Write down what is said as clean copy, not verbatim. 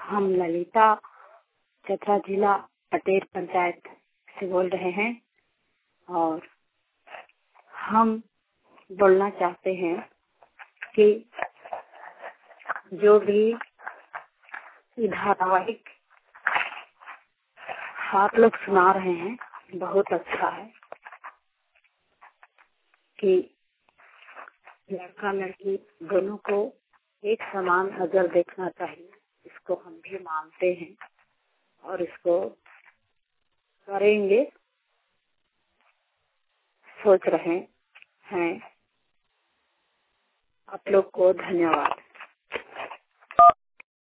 हम ललिता चतरा जिला पटेर पंचायत से बोल रहे हैं और हम बोलना चाहते हैं कि जो भी धारावाहिक आप लोग सुना रहे हैं बहुत अच्छा है कि लड़का लड़की दोनों को एक समान नजर देखना चाहिए। इसको हम भी मानते हैं और इसको करेंगे, सोच रहे हैं। आप लोग को धन्यवाद।